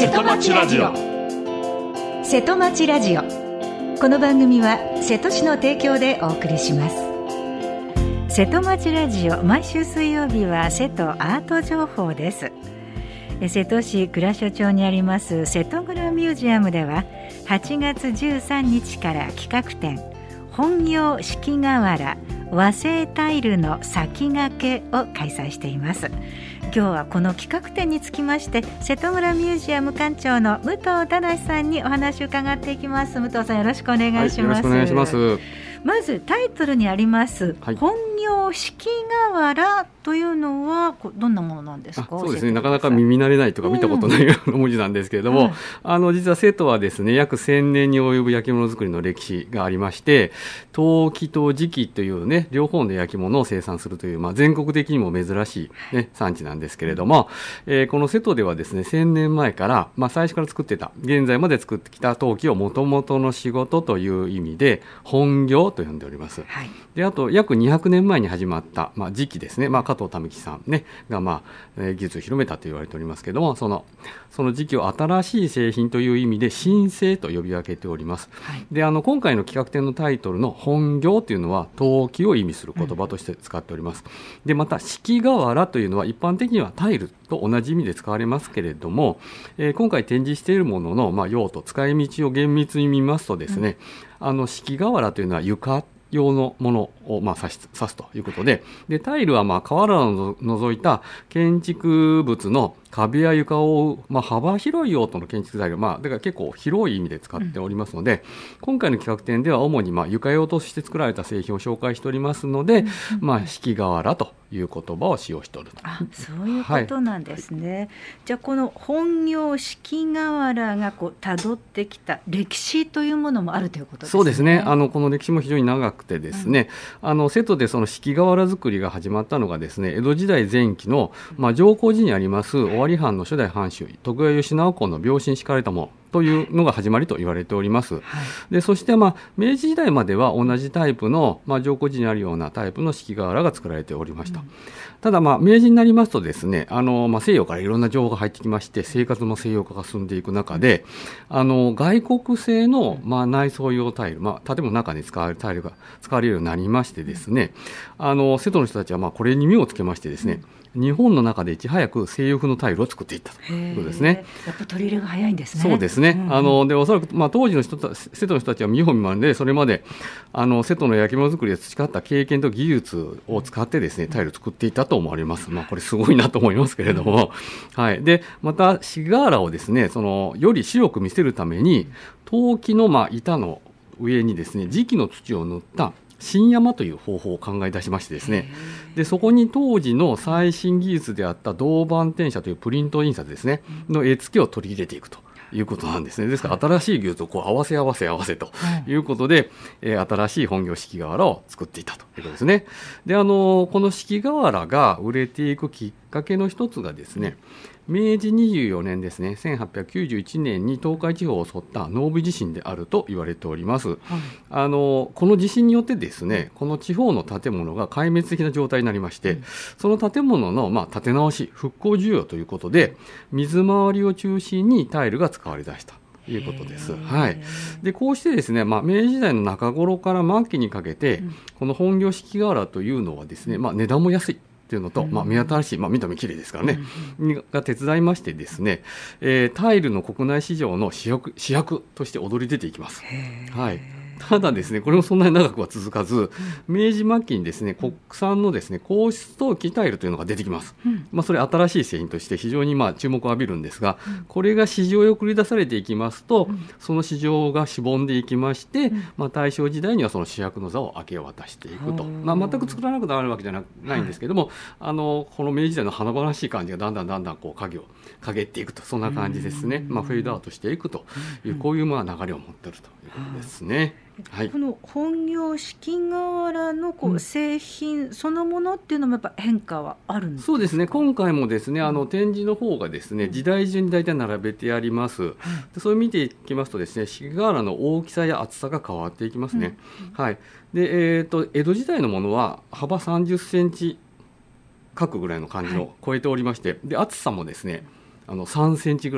瀬戸町ラジオ。瀬戸町ラジオ。この番組は瀬戸市の提供でお送りします。瀬戸町ラジオ、毎週水曜日は瀬戸アート情報です。瀬戸市倉所町にあります瀬戸蔵ミュージアムでは8月13日から企画展、本業四季瓦和製タイルの先駆けを開催しています。今日はこの企画展につきまして瀬戸村ミュージアム館長の武藤忠さんにお話を伺っていきます。武藤さん、よろしくお願いします。 よろしくお願いします。 まずタイトルにあります、 はい、 本業四季瓦というのはどんなものなんですか？ そうですね、なかなか耳慣れないとか見たことないような文字なんですけれども、実は瀬戸はですね、約1000年に及ぶ焼き物作りの歴史がありまして、陶器と磁器というね、両方の焼き物を生産するという、全国的にも珍しい、ね、産地なんですけれども、この瀬戸ではですね、1000年前から、最初から作ってた、現在まで作ってきた陶器を元々の仕事という意味で本業と呼んでおります。はい、であと約200年前に始まった、磁器ですね、加藤民樹さん、ね、が、技術を広めたと言われておりますけれども、その磁器を新しい製品という意味で新製と呼び分けております。はい、で今回の企画展のタイトルの本業というのは陶器を意味する言葉として使っております。でまた四季瓦というのは一般的にはタイルと同じ意味で使われますけれども、今回展示しているものの、用途使い道を厳密に見ますとですね、四季瓦というのは床用のものを指すということで、タイルは瓦を除いた建築物の壁や床を覆う、幅広い用途の建築材料、だから結構広い意味で使っておりますので、今回の企画展では主に床用として作られた製品を紹介しておりますので、四季瓦という言葉を使用しておると。 そういうことなんですね。はい、じゃあこの本業四季瓦が辿ってきた歴史というものもあるということですね。 そうですね。この歴史も非常に長くてですね、瀬戸でその四季瓦作りが始まったのがですね、江戸時代前期の、上皇寺にあります尾張藩の初代藩主徳川義直公の病死に敷かれたものというのが始まりと言われております。はい、でそして、明治時代までは同じタイプの、上皇寺にあるようなタイプの四季瓦が作られておりました。ただ、明治になりますとですね、西洋からいろんな情報が入ってきまして、生活の西洋化が進んでいく中で、外国製の、内装用タイル、建物の中に使われるタイルが使われるようになりましてですね、瀬戸の人たちはこれに目をつけましてですね、日本の中でいち早く西洋風のタイルを作っていったということですね。 やっぱ取り入れが早いんですね。 そうですね。でおそらく、当時の瀬戸の人たちは見本見まんで、それまで瀬戸の焼き物作りで培った経験と技術を使ってですね、タイルを作っていたと思われます。これすごいなと思いますけれども、はい。でまた四季瓦をですね、より白く見せるために陶器の板の上にですね、磁器の土を塗った新山という方法を考え出しましてですね、でそこに当時の最新技術であった銅板転写というプリント印刷ですねの絵付けを取り入れていくということなんですね。ですから新しい技術を合わせということで、新しい本業四季瓦を作っていたということですね。でこの四季瓦が売れていくきっかけの一つがですね、明治24年ですね、1891年に東海地方を襲った濃尾地震であると言われております。この地震によってですね、この地方の建物が壊滅的な状態になりまして、その建物の建て直し、復興需要ということで、水回りを中心にタイルが使われ出したということです。はい。でこうしてですね、明治時代の中頃から末期にかけて、この本業四季瓦というのはですね、値段も安いというのと、目新しい、見た目綺麗ですからね、が手伝いましてですね、タイルの国内市場の主役として躍り出ていきます。はい。ただですね、これもそんなに長くは続かず、明治末期にですね、国産のですね、硬質陶器タイルというのが出てきます。それ新しい製品として非常に注目を浴びるんですが、これが市場へ送り出されていきますと、その市場がしぼんでいきまして、大正時代にはその主役の座を明け渡していくと。全く作らなくなるわけじゃないんですけども、この明治時代の華々しい感じがだんだん陰っていくと、そんな感じですね。フェードアウトしていくという、こういう流れを持っているということですね。はい、 この本業四季瓦の製品そのものっていうのもやっぱ変化はあるんですか？ そうですね。今回もですね、展示の方がですね、時代順に大体並べてあります。でそれを見ていきますとですね、四季瓦の大きさや厚さが変わっていきますね。はい。で、江戸時代のものは幅30センチ角ぐらいの感じを超えておりまして、で厚さもですね、3センチぐらい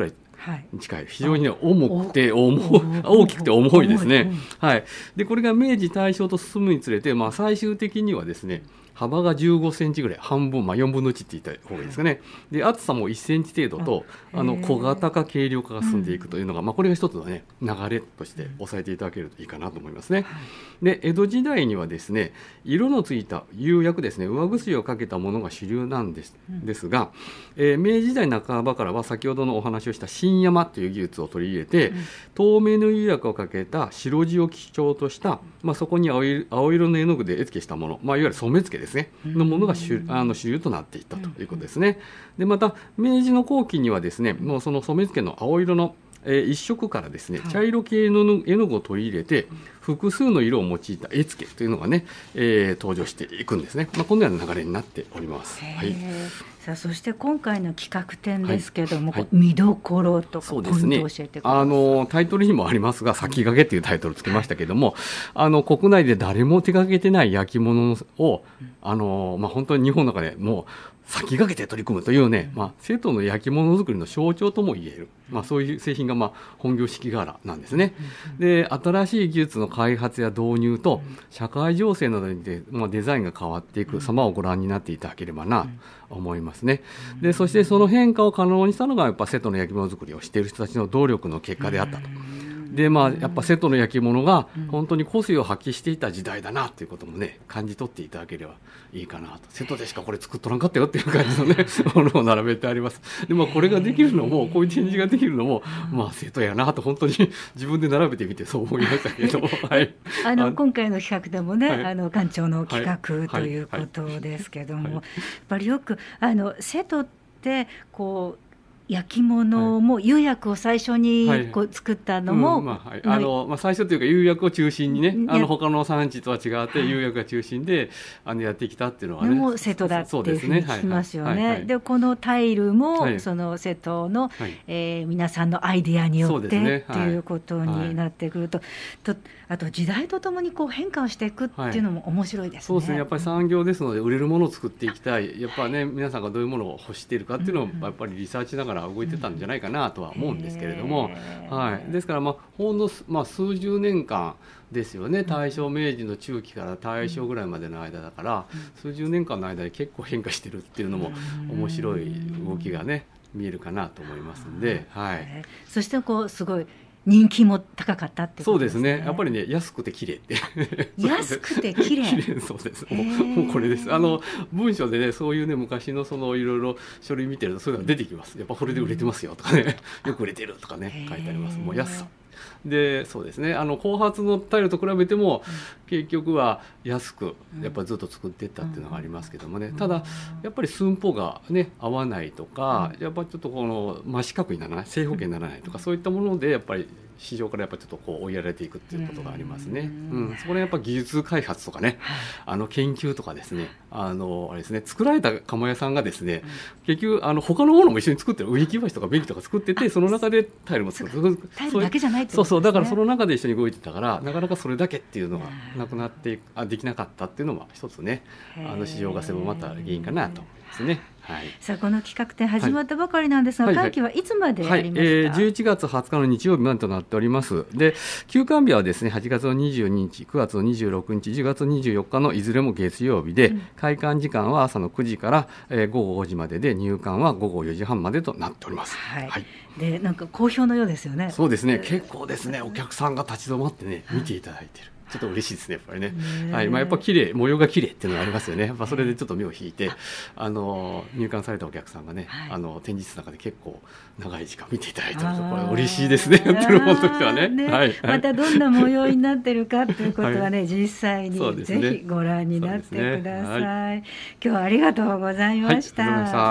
に近い、非常に、ね、重くて大きくて重いですね。はい。で、これが明治大正と進むにつれて、最終的にはですね、幅が15センチぐらい、半分、4分の1って言った方がいいですかね。で、厚さも1センチ程度と、小型化、軽量化が進んでいくというのが、これが一つのね、流れとして押さえていただけるといいかなと思いますね。で、江戸時代にはですね、色のついた釉薬ですね、上薬をかけたものが主流なんですが、明治時代半ばからは先ほどのお話をした新山という技術を取り入れて、透明の釉薬をかけた白地を基調とした、そこに青色の絵の具で絵付けしたもの、いわゆる染付ですね、のものが主流となっていったということですね。で、また明治の後期にはですね、もうその染付の青色の一色からですね、茶色系の絵の具を取り入れて複数の色を用いた絵付けというのがね、登場していくんですね。このような流れになっております。はい。 さあ、そして今回の企画展ですけども、見どころとかポイントを教えてください。 タイトルにもありますが、先駆けというタイトルをつけましたけども、国内で誰も手掛けてない焼き物を本当に日本の中でもう先駆けて取り組むというね、瀬戸の焼き物作りの象徴とも言える、そういう製品が本業式柄なんですね。で、新しい技術の開発や導入と社会情勢などにで、デザインが変わっていく様をご覧になっていただければなと思いますね。で、そしてその変化を可能にしたのがやっぱ瀬戸の焼き物作りをしている人たちの努力の結果であったと。で、やっぱ瀬戸の焼き物が本当に個性を発揮していた時代だなということもね、感じ取っていただければいいかなと。瀬戸でしかこれ作っとらんかったよっていう感じのねものを並べてあります。で、これができるのも、こういう展示ができるのも瀬戸やなと本当に自分で並べてみてそう思いましたけどはい。 今回の企画でもね、館長の企画ということですけども、やっぱりよく瀬戸ってこう焼き物も釉薬を最初に作ったのも、 最初というか釉薬を中心にね、他の産地とは違って釉薬が中心でやってきたっていうのはね、 もう瀬戸だっていうふうに聞きますよね。で、このタイルもその瀬戸の皆さんのアイデアによってっていうことになってくると、あと時代とともにこう変化をしていくっていうのも面白いですね。 そうですね。やっぱり産業ですので売れるものを作っていきたい。やっぱね、皆さんがどういうものを欲しているかっていうのをやっぱりリサーチしながら動いてたんじゃないかなとは思うんですけれども、ですからほんの数十年間ですよね。大正明治の中期から大正ぐらいまでの間だから、数十年間の間に結構変化してるっていうのも面白い動きがね見えるかなと思いますんで、 そしてすごい人気も高かったってことですね。 そうですね。やっぱりね、安くて綺麗って安くて綺麗そうです。もうこれです。文章でね、そういうね、昔のいろいろ書類見てるとそういうのが出てきます。やっぱこれで売れてますよとかね、よく売れてるとかね、書いてあります。もう安さで、そうですね、後発のタイルと比べても、結局は安くやっぱりずっと作っていったっていうのがありますけどもね、ただやっぱり寸法がね合わないとか、やっぱりちょっと真四角にならない、正方形にならないとか、そういったものでやっぱり市場からやっぱりちょっと追いやられていくっていうことがありますね。そこでやっぱ技術開発とかね、研究とかですね、あれですね、作られた窯屋さんがですね、結局他のものも一緒に作ってる、植木鉢とか便器とか作ってて、その中でタイルも作ってる、 タイルだけじゃないってことですね。 そうだからその中で一緒に動いてたから、なかなかそれだけっていうのがなくなってできなかったっていうのは一つね、市場が狭まった原因かなと思いますね。 さあ、この企画展始まったばかりなんですが、会期はいつまでありますか ？11月20日の日曜日までとなっております。で、休館日はですね、8月の22日、9月の26日、10月24日のいずれも月曜日で、開館時間は朝の9時から、午後5時までで、入館は午後4時半までとなっております。 で、なんか好評のようですよね。 そうですね、結構ですね、お客さんが立ち止まってね、見ていただいている。ちょっと嬉しいですね、やっぱりね。やっぱ綺麗、模様が綺麗っていうのがありますよね。やっぱそれでちょっと目を引いて、入館されたお客さんがね、展示室の中で結構長い時間見ていただいてると、これ嬉しいですね。やってる方としてはね。 またどんな模様になってるかということはね、実際にぜひご覧になってください。今日はありがとうございました。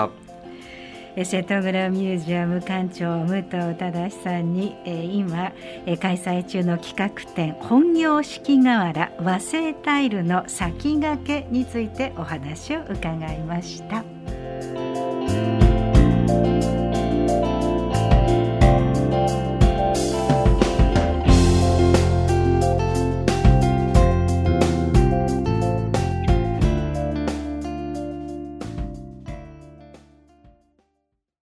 瀬戸倉ミュージアム館長武藤忠さんに、今、開催中の企画展本業式瓦和製タイルの先駆けについてお話を伺いました。